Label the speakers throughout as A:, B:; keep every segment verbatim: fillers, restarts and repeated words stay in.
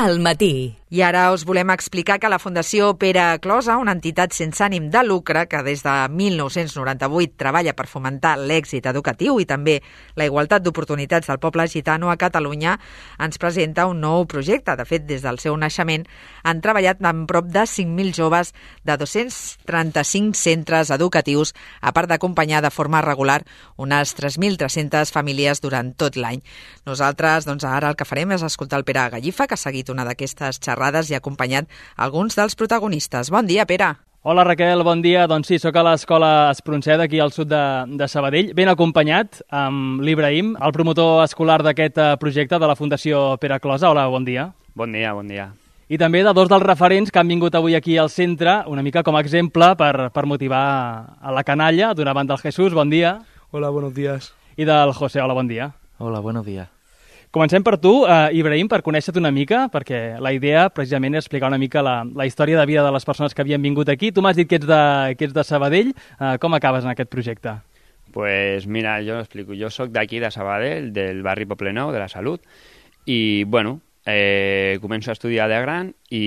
A: al matí.
B: I ara us volem explicar que la Fundació Pere Closa, una entitat sense ànim de lucre que des de mil nou-cents noranta-vuit treballa per fomentar l'èxit educatiu i també la igualtat d'oportunitats del poble gitano a Catalunya, ens presenta un nou projecte. De fet, des del seu naixement han treballat amb prop de cinc mil joves de dos-cents trenta-cinc centres educatius, a part d'acompanyar de forma regular unes tres mil tres-centes famílies durant tot l'any. Nosaltres, doncs, ara el que farem és escoltar el Pere Gallifa, que ha seguit una d'aquestes xerrades i ha acompanyat alguns dels protagonistes. Bon dia, Pere.
C: Hola, Raquel, bon dia. Doncs sí, sóc a l'Escola Espronceda, aquí al sud de, de Sabadell, ben acompanyat amb l'Ibrahim, el promotor escolar d'aquest projecte de la Fundació Pere Closa. Hola, bon dia.
D: Bon dia, bon dia.
C: I també de dos dels referents que han vingut avui aquí al centre, una mica com a exemple per, per motivar a la canalla. D'una banda el Jesús, bon dia.
E: Hola, buenos días.
C: I del José, hola, bon dia.
E: Hola, buenos días.
C: Comencem per tu, eh, Ibrahim, per conèixer-te una mica, perquè la idea precisament és explicar una mica la, la història de vida de les persones que havien vingut aquí. Tu m'has dit que ets de, que ets de Sabadell. Eh, com acabes en aquest projecte?
D: Pues mira, jo explico. Jo sóc d'aquí, de Sabadell, del barri Poblenou, de la Salut, i, bueno, eh, començo a estudiar de gran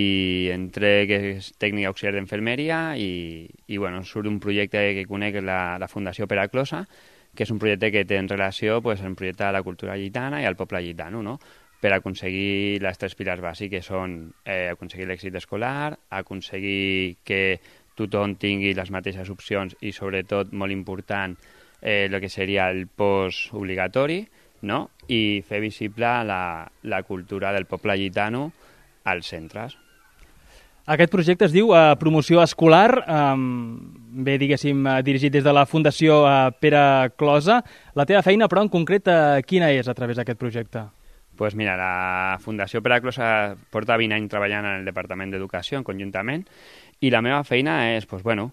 D: i entré, que és tècnic auxiliar d'infermeria, i, i, bueno, surt un projecte que conec, la, la Fundació Pere Closa, que és un projecte que té en relació pues, en projecte de la cultura gitana i al poble gitano, no? Per aconseguir les tres pilars bàsics, que són eh, aconseguir l'èxit escolar, aconseguir que tothom tingui les mateixes opcions i, sobretot, molt important, eh, el que seria el postobligatori, no? I fer visible la, la cultura del poble gitano als centres.
C: Aquest projecte es diu eh, Promoció Escolar, eh, bé, diguéssim, eh, dirigit des de la Fundació eh, Pere Closa. La teva feina, però, en concret, eh, quina és a través d'aquest projecte?
D: Pues mira, la Fundació Pere Closa porta vint anys treballant en el Departament d'Educació, conjuntament, i la meva feina és, pues, bueno,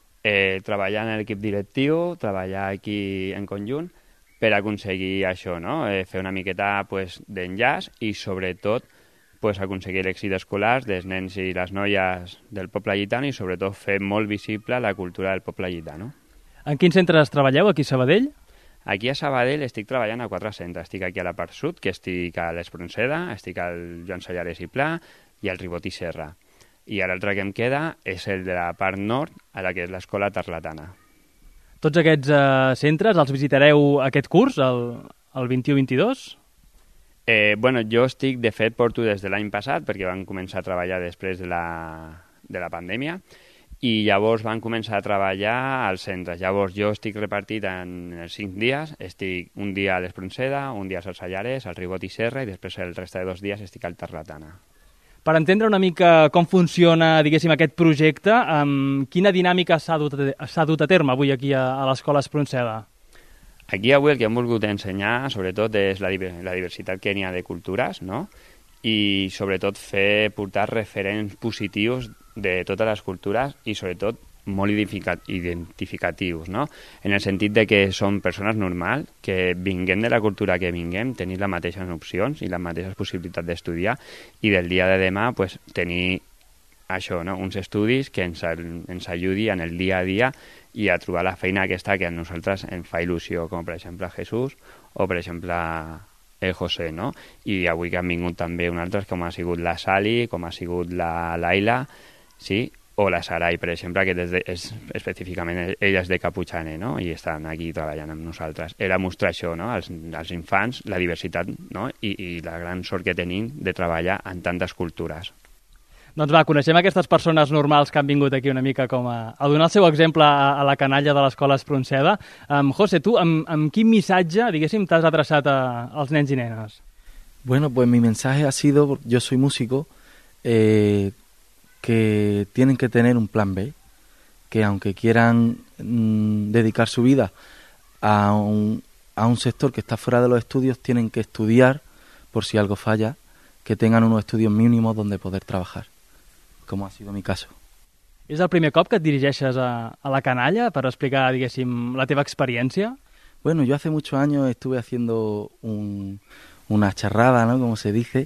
D: eh, treballar en l'equip directiu, treballar aquí en conjunt, per aconseguir això, no? Eh, fer una miqueta pues, d'enllaç i, sobretot, pues, aconseguir l'èxit escolar dels nens i les noies del poble gitano i, sobretot, fer molt visible la cultura del poble gitano.
C: En quins centres treballeu aquí a Sabadell?
D: Aquí a Sabadell estic treballant a quatre centres. Estic aquí a la part sud, que estic a l'Espronceda, estic al Joan Sallares i Pla i al Ribot i Serra. I l'altre que em queda és el de la part nord, a la que és l'Escola Tarlatana.
C: Tots aquests eh, centres els visitareu aquest curs, el, el vint-i-u vint-i-dos?
D: Eh, bueno, jo estic, de fet, porto des de l'any passat, perquè van començar a treballar després de la, de la pandèmia, i llavors van començar a treballar als centres. Llavors jo estic repartit en els cinc dies, estic un dia a l'Espronceda, un dia als Sallares, al Ribot i Serra, i després el resta de dos dies estic al Tarlatana.
C: Per entendre una mica com funciona, diguéssim, aquest projecte, amb quina dinàmica s'ha dut, s'ha dut a terme avui aquí a, a l'Escola Espronceda?
D: Aquí avui el que hem volgut ensenyar, sobretot, és la, la diversitat que n'hi ha de cultures, no? I, sobretot, fer portar referents positius de totes les cultures i, sobretot, molt identificatius, no? En el sentit de que són persones normals, que vinguem de la cultura que vinguem, tenir les mateixes opcions i les mateixes possibilitats d'estudiar i del dia de demà pues, tenir això, no? Uns estudis que ens, ens ajudi en el dia a dia i a trobar la feina aquesta que a nosaltres ens fa il·lusió, com per exemple Jesús o per exemple el José, no? I avui que han vingut també un altre, com ha sigut la Sally, com ha sigut la Laila, sí? O la Sarai, per exemple, que des de, és específicament ella és de Caputxaner, no? I estan aquí treballant amb nosaltres. Era mostrar això, no? Als, als infants, la diversitat, no? I, i la gran sort que tenim de treballar en tantes cultures.
C: Doncs va, coneixem aquestes persones normals que han vingut aquí una mica com a, a donar el seu exemple a, a la canalla de l'Escola Espronceda. Um, José, tu amb, amb quin missatge, diguéssim, t'has adreçat a, als nens i nenes?
E: Bueno, pues mi mensaje ha sido, yo soy músico, eh, que tienen que tener un plan B, que aunque quieran mmm, dedicar su vida a un, a un sector que está fuera de los estudios, tienen que estudiar por si algo falla, que tengan unos estudios mínimos donde poder trabajar, como ha sido mi caso.
C: És el primer cop que et dirigeixes a, a la canalla per explicar, diguéssim, la teva experiència?
E: Bueno, yo hace muchos años estuve haciendo un, una charrada, ¿no? Como se dice,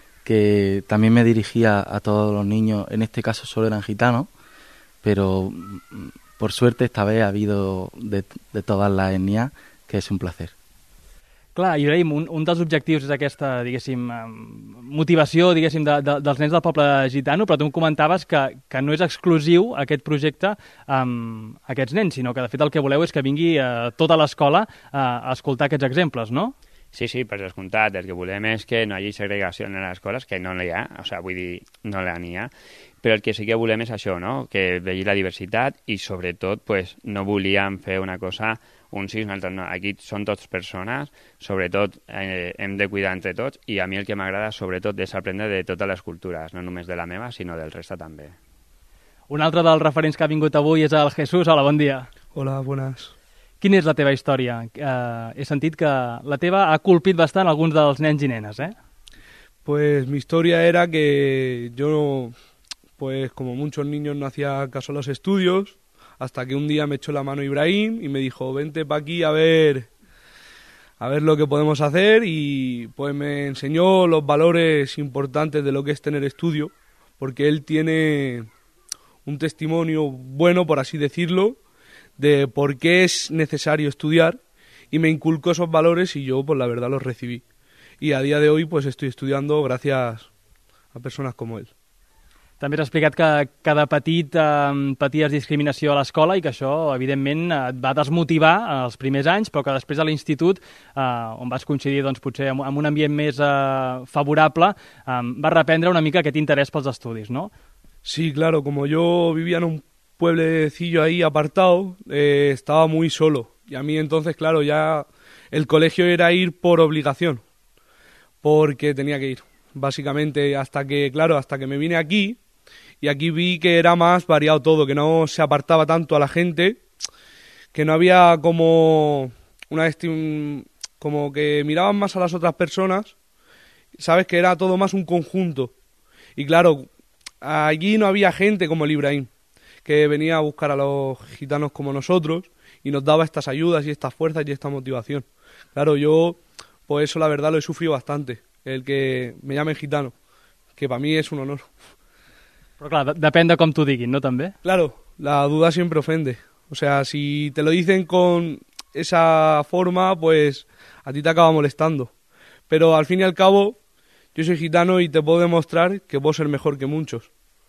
E: que también me dirigía a todos los niños, en este caso solo eran gitanos, pero por suerte esta vez ha habido de, de todas las etnias, que es un placer.
C: Clar, Ibrahim, un, un dels objectius és aquesta, diguéssim, motivació, diguéssim, de, de, dels nens del poble gitano, però tu em comentaves que, que no és exclusiu aquest projecte amb aquests nens, sinó que de fet el que voleu és que vingui eh, tota l'escola eh, a escoltar aquests exemples, no?
D: Sí, sí, per descomptat. El que volem és que no hi hagi segregació en les escoles, que no n'hi ha, o sigui, vull dir, no n'hi ha, però el que sí que volem és això, no?, que vegi la diversitat i, sobretot, pues, no volíem fer una cosa, un sí, un altre no. Aquí són tots persones, sobretot eh, hem de cuidar entre tots, i a mi el que m'agrada, sobretot, és aprendre de totes les cultures, no només de la meva, sinó del resta també.
C: Un altre dels referents que ha vingut avui és el Jesús. Hola, bon dia.
A: Hola, buenas.
C: Quina és la teva història? Uh, he sentit que la teva ha colpit bastant alguns dels nens i nenes, eh?
A: Pues mi historia era que yo, pues como muchos niños, no hacía caso a los estudios, hasta que un día me echó la mano Ibrahim y me dijo, vente pa' aquí a ver, a ver lo que podemos hacer, y pues me enseñó los valores importantes de lo que es tener estudio, porque él tiene un testimonio bueno, por así decirlo, de por qué es necesario estudiar, y me inculcó esos valores y yo, pues la verdad, los recibí. Y a día de hoy, pues estoy estudiando gracias a personas como él.
C: També has explicat que cada petit eh, paties discriminació a l'escola i que això, evidentment, et va desmotivar els primers anys, però que després a l'institut, eh, on vas coincidir doncs, potser amb, amb un ambient més eh, favorable, eh, vas reprendre una mica aquest interès pels estudis, no?
A: Sí, claro, como yo vivía en un pueblecillo ahí apartado, eh, estaba muy solo. Y a mí entonces, claro, ya el colegio era ir por obligación, porque tenía que ir, básicamente, hasta que, claro, hasta que me vine aquí, y aquí vi que era más variado todo, que no se apartaba tanto a la gente, que no había como una esti- como que miraban más a las otras personas, sabes, que era todo más un conjunto. Y claro, allí no había gente como el Ibrahim, que venía a buscar a los gitanos como nosotros y nos daba estas ayudas y estas fuerzas y esta motivación. Claro, yo, pues eso la verdad lo he sufrido bastante, el que me llamen gitano, que para mí es un honor.
C: Però clar, de- depèn de com t'ho diguin, no, també?
A: Claro, la duda siempre ofende. O sea, si te lo dicen con esa forma, pues a ti te acaba molestando. Pero al fin y al cabo, yo soy gitano y te puedo demostrar que puedo ser mejor que muchos.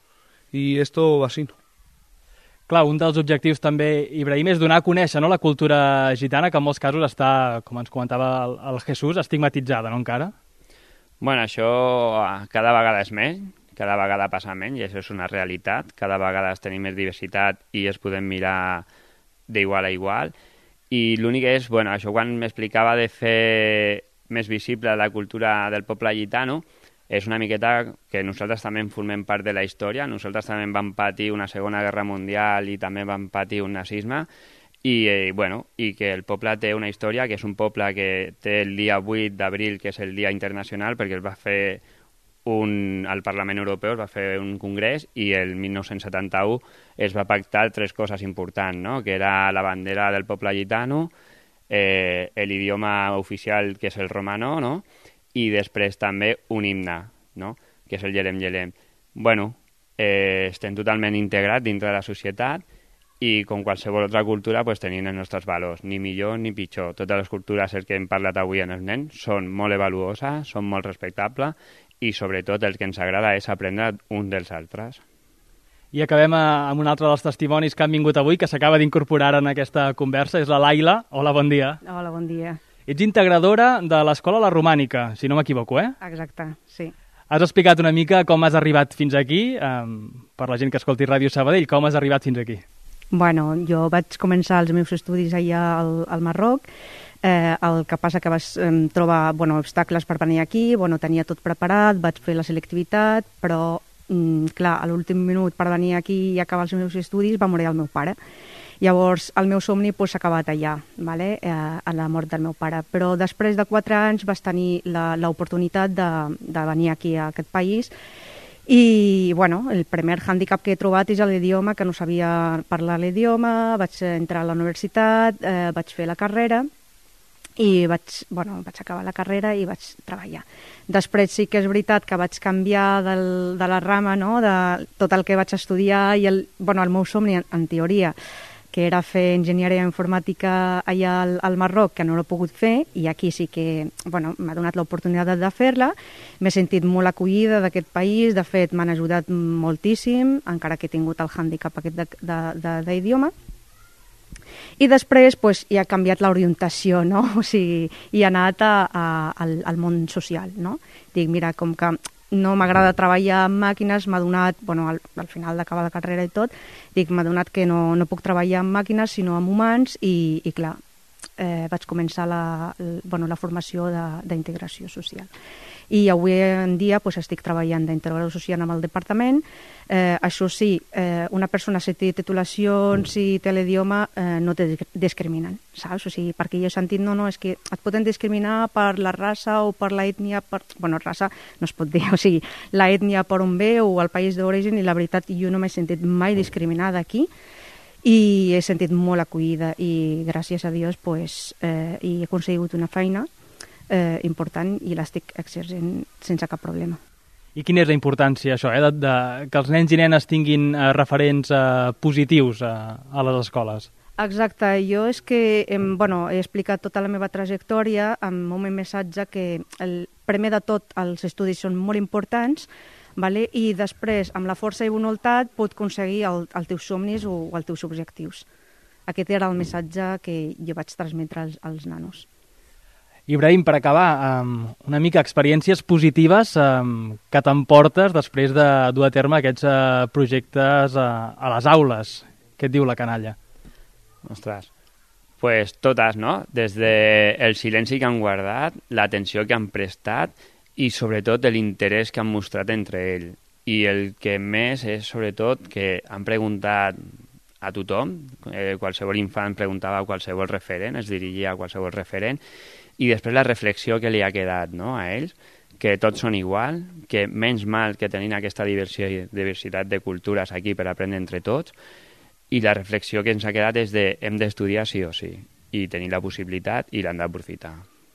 A: Y esto va así.
C: Clar, un dels objectius també, Ibrahim, és donar a conèixer, no, la cultura gitana, que en molts casos està, com ens comentava el, el Jesús, estigmatitzada, no, encara?
D: Bueno, això eh, cada vegada és més, cada vegada passa menys, i això és una realitat. Cada vegada tenim més diversitat i es podem mirar d'igual a igual. I l'únic és, bueno, això quan m'explicava de fer més visible la cultura del poble gitano, és una miqueta que nosaltres també en formem part de la història. Nosaltres també vam patir una Segona Guerra Mundial i també vam patir un nazisme, i, eh, bueno, i que el poble té una història, que és un poble que té el dia vuit d'abril, que és el dia internacional, perquè es va fer un, al Parlament Europeu es va fer un congrés, i el mil nou-cents setanta-u es va pactar tres coses importants, no?, que era la bandera del poble gitano, eh, l'idioma oficial, que és el romanó, no?, i després també un himne, no?, que és el Yelem Yelem. Bueno, eh, estem totalment integrats dintre de la societat, i com qualsevol altra cultura pues, tenim els nostres valors, ni millor ni pitjor. Totes les cultures que hem parlat avui en els nens són molt avaluoses, són molt respectables, i sobretot el que ens agrada és aprendre un dels altres.
C: I acabem amb un altre dels testimonis que han vingut avui, que s'acaba d'incorporar en aquesta conversa, és la Laila. Hola, bon dia.
F: Hola, bon dia.
C: Ets integradora de l'Escola La Romànica, si no m'equivoco, eh?
F: Exacte, sí.
C: Has explicat una mica com has arribat fins aquí, um, per la gent que escolti Ràdio Sabadell, com has arribat fins aquí?
F: Bueno, jo vaig començar els meus estudis allà al, al Marroc, eh, el que passa que vaig eh, trobar bueno, obstacles per venir aquí, bueno, tenia tot preparat, vaig fer la selectivitat, però, mm, clar, a l'últim minut per venir aquí i acabar els meus estudis va morir el meu pare. Llavors, el meu somni s'ha pues, acabat allà, vale? eh, a la mort del meu pare. Però després de quatre anys vaig tenir l'oportunitat de, de venir aquí a aquest país. I, bueno, el primer hàndicap que he trobat és l'idioma, que no sabia parlar l'idioma, vaig entrar a la universitat, eh, vaig fer la carrera i vaig, bueno, vaig acabar la carrera i vaig treballar. Després sí que és veritat que vaig canviar del, de la rama, no?, de tot el que vaig estudiar i el, bueno, el meu somni, en, en teoria, que era fer enginyeria informàtica allà al, al Marroc, que no l'he pogut fer, i aquí sí que bueno, m'ha donat l'oportunitat de fer-la. M'he sentit molt acollida d'aquest país, de fet m'han ajudat moltíssim, encara que he tingut el hàndicap aquest d'idioma. I després pues, hi ha canviat l'orientació, no? O sigui, hi ha anat a, a, al, al món social, no? Dic, mira, com que no m'agrada treballar amb màquines, m'ha donat, bueno, al, al final d'acabar la carrera i tot, dic, m'ha donat que no, no puc treballar amb màquines, sinó amb humans, i, i clar, eh, vaig començar la, la, bueno, la formació d'integració social. I avui en dia pues, estic treballant d'integració social amb el departament. Eh, això sí, eh, una persona si té titulacions i té l'idioma eh, no te discriminen, saps? O sigui, perquè jo he sentit, no, no, és que et poden discriminar per la raça o per l'ètnia, per... bueno, raça no es pot dir, o sigui, l'ètnia per on ve o el país d'origen, i la veritat jo no m'he sentit mai discriminada aquí, i he sentit molt acollida, i gràcies a Dios pues, eh, he aconseguit una feina eh, important i l'estic exercint sense cap problema.
C: I quina és la importància, això, eh, de, de, que els nens i nenes tinguin eh, referents eh, positius eh, a les escoles?
F: Exacte, jo és que em, bueno, he explicat tota la meva trajectòria amb un missatge que, el, primer de tot, els estudis són molt importants, vale? I després, amb la força i voluntat, pot aconseguir el, els teus somnis o, o els teus objectius. Aquest era el missatge que jo vaig transmetre als, als nanos.
C: Ibrahim, per acabar, um, una mica experiències positives um, que t'emportes després de dur a terme aquests uh, projectes uh, a les aules. Què et diu la canalla?
D: Ostres, pues totes, no? Des del silenci que han guardat, l'atenció que han prestat i sobretot l'interès que han mostrat entre ells. I el que més és sobretot que han preguntat a tothom, eh, qualsevol infant preguntava a qualsevol referent, es dirigia a qualsevol referent, i després la reflexió que li ha quedat, no, a ells, que tots són igual, que menys mal que tenim aquesta diversió, diversitat de cultures aquí per aprendre entre tots, i la reflexió que ens ha quedat és de hem d'estudiar sí o sí, i tenir la possibilitat i l'hem d'aprofitar.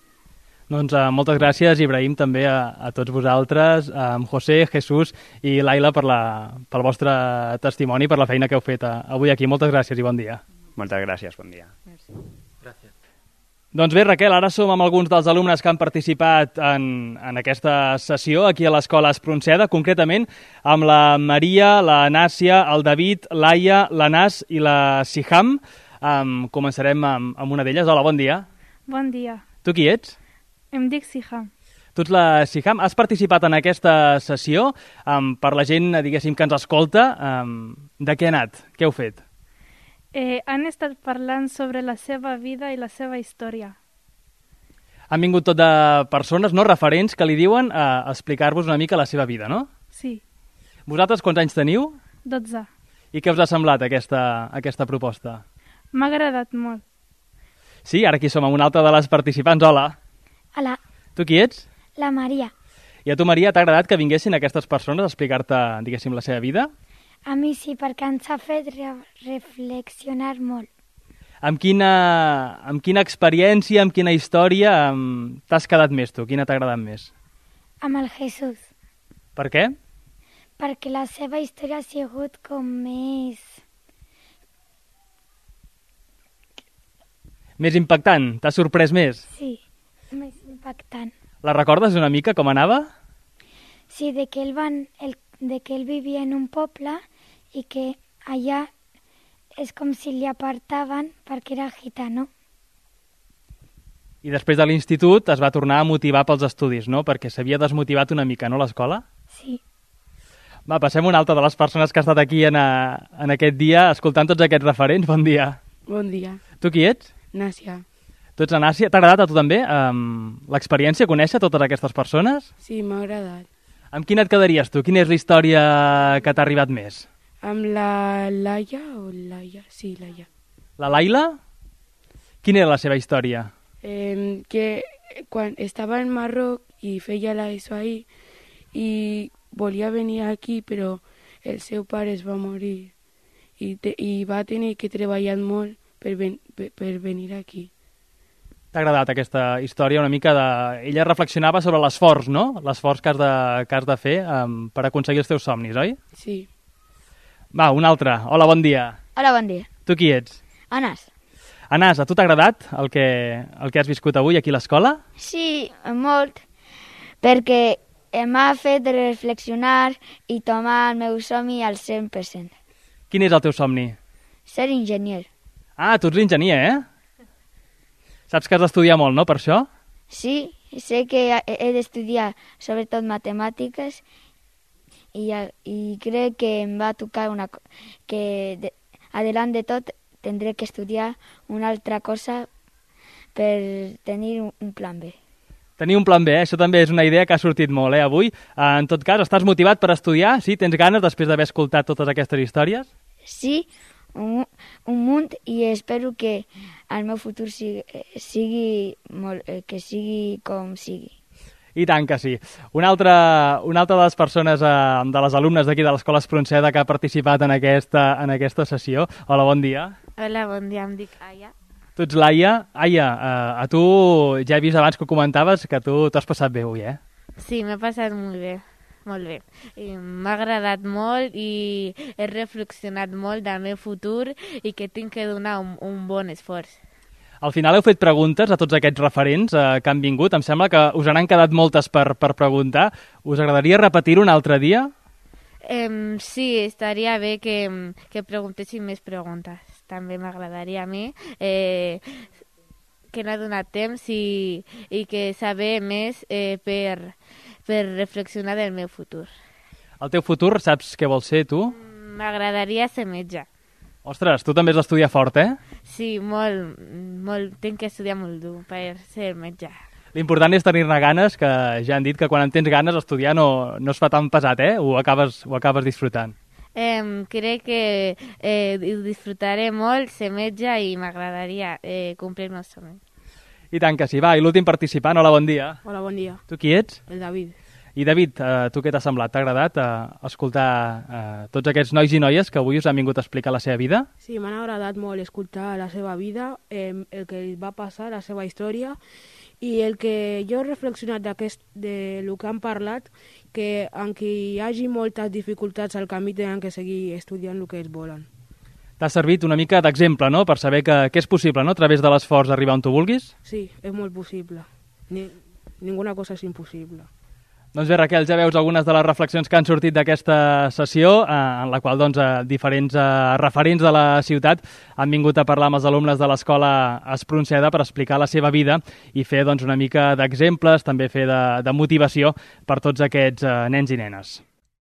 C: Doncs uh, moltes gràcies, Ibrahim, també a, a tots vosaltres, a José, Jesús i Laila per la, pel vostre testimoni, per la feina que heu fet uh, avui aquí. Moltes gràcies i bon dia.
D: Moltes gràcies, bon dia.
F: Merci.
E: Gràcies.
C: Doncs bé, Raquel, ara som amb alguns dels alumnes que han participat en, en aquesta sessió aquí a l'Escola Espronceda, concretament amb la Maria, la Nàcia, el David, l'Aia, l'Anàs i la Siham. Um, començarem amb, amb una d'elles. Hola, bon dia.
G: Bon dia.
C: Tu qui ets?
G: Em dic Siham.
C: Tu ets la Siham. Has participat en aquesta sessió um, per la gent, diguéssim, que ens escolta. Um, de què ha anat? Què heu fet?
G: Eh, han estat parlant sobre la seva vida i la seva història.
C: Han vingut tot de persones, no referents, que li diuen a explicar-vos una mica la seva vida, no?
G: Sí.
C: Vosaltres quants anys teniu?
G: dotze.
C: I què us ha semblat aquesta, aquesta proposta?
G: M'ha agradat molt.
C: Sí, ara aquí som amb una altra de les participants. Hola.
H: Hola,
C: Tu qui ets?
H: la Maria.
C: I a tu, Maria, t'ha agradat que vinguessin aquestes persones a explicar-te, diguéssim, la seva vida?
H: A mi sí, perquè ens ha fet re reflexionar molt.
C: Amb quina, amb quina experiència, amb quina història amb... t'has quedat més, tu? Quina t'ha agradat més?
H: Amb el Jesús,
C: Per què?
H: perquè la seva història ha sigut com més...
C: Més impactant? T'ha sorprès més?
H: Sí, més impactant.
C: La recordes una mica com anava?
H: Sí, de que ell, van, el, de que ell vivia en un poble i que allà és com si li apartaven perquè era gitano.
C: I després de l'institut es va tornar a motivar pels estudis, no? Perquè s'havia desmotivat una mica, no, l'escola?
H: Sí.
C: Va, passem a una altra de les persones que ha estat aquí en, a, en aquest dia escoltant tots aquests referents. Bon dia.
I: Bon dia.
C: Tu qui ets?
I: Nàcia.
C: Tu ets la Nàcia. T'ha agradat a tu també um, l'experiència, conèixer totes aquestes persones?
I: Sí, m'ha agradat.
C: Amb quina et quedaries tu? Quina és la història que t'ha arribat més?
I: Amb la Laia o Laia? Sí, Laia.
C: La Laila? Quina era la seva història?
I: Eh, que quan estava en Marroc i feia la ESO ahí i volia venir aquí, però el seu pare es va morir i, te, i va tenir que treballar molt per, ven, per, per venir aquí.
C: T'ha agradat aquesta història una mica de... Ella reflexionava sobre l'esforç, no? L'esforç que has de, que has de fer um, per aconseguir els teus somnis, oi?
I: Sí.
C: Va, un altre. Hola, bon dia.
J: Hola, bon dia.
C: Tu qui ets?
J: Anas.
C: Anas, a tu t'ha agradat el que, el que has viscut avui aquí a l'escola?
J: Sí, molt, perquè m'ha fet reflexionar i tomar el meu somni al cent per cent.
C: Quin és el teu somni?
J: Ser enginyer.
C: Ah, tu ets enginyer, eh? Saps que has d'estudiar molt, no, per això?
J: Sí, sé que he d'estudiar sobretot matemàtiques i, i crec que em va tocar una cosa, que de, adelant de tot tindré que estudiar una altra cosa per tenir un plan B.
C: Tenir un plan B, eh? Això també és una idea que ha sortit molt, eh, avui. En tot cas, estàs motivat per estudiar? Sí? Tens ganes després d'haver escoltat totes aquestes històries?
J: Sí, un, un munt, i espero que el meu futur sigui, sigui molt, que sigui com sigui.
C: I tant que sí. Una altra, una altra de les persones, eh, de les alumnes d'aquí de l'Escola Espronceda que ha participat en aquesta, en aquesta sessió. Hola, bon dia.
K: Hola, bon dia, em dic Aya.
C: Tu ets l'Aia. Aia, eh, a tu ja he vist abans que ho comentaves que tu t'has passat bé avui, eh?
K: Sí, m'he passat molt bé. Molt bé. M'ha agradat molt i he reflexionat molt del meu futur i que tinc que donar un, un bon esforç.
C: Al final heu fet preguntes a tots aquests referents eh, que han vingut. Em sembla que us n'han quedat moltes per, per preguntar. Us agradaria repetir-ho un altre dia?
K: Eh, sí, estaria bé que, que preguntessin més preguntes. També m'agradaria a mi eh, que n'ha donat temps i, i que saber més eh, per... per reflexionar del meu futur.
C: El teu futur, saps què vols ser, tu?
K: M'agradaria ser metge.
C: Ostres, tu també has d'estudiar fort, eh?
K: Sí, molt, molt. Tinc que estudiar molt dur per ser metge.
C: L'important és tenir-ne ganes, que ja han dit que quan en tens ganes estudiar no, no es fa tan pesat, eh? Ho acabes, ho acabes disfrutant.
K: Eh, crec que eh, ho disfrutaré molt ser metge i m'agradaria eh, complir el meu somni.
C: I tant que sí. Va, i l'últim participant, hola, bon dia.
L: Hola, bon dia.
C: Tu qui ets?
L: El David.
C: I David, eh, tu què t'ha semblat? T'ha agradat eh, escoltar eh, tots aquests nois i noies que avui us han vingut a explicar la seva vida?
L: Sí, m'ha agradat molt escoltar la seva vida, eh, el que va passar, la seva història, i el que jo he reflexionat d'aquest, de lo que han parlat, que encara hi hagi moltes dificultats al camí tenen que seguir estudiant el que ells volen.
C: T'ha servit una mica d'exemple, no?, per saber que, que és possible, no?, a través de l'esforç arribar on tu vulguis?
L: Sí, és molt possible. Ni, ninguna cosa és impossible.
C: Doncs bé, Raquel, ja veus algunes de les reflexions que han sortit d'aquesta sessió, eh, en la qual doncs, eh, diferents eh, referents de la ciutat han vingut a parlar amb els alumnes de l'Escola Espronceda per explicar la seva vida i fer doncs, una mica d'exemples, també fer de, de motivació per tots aquests eh, nens i nenes.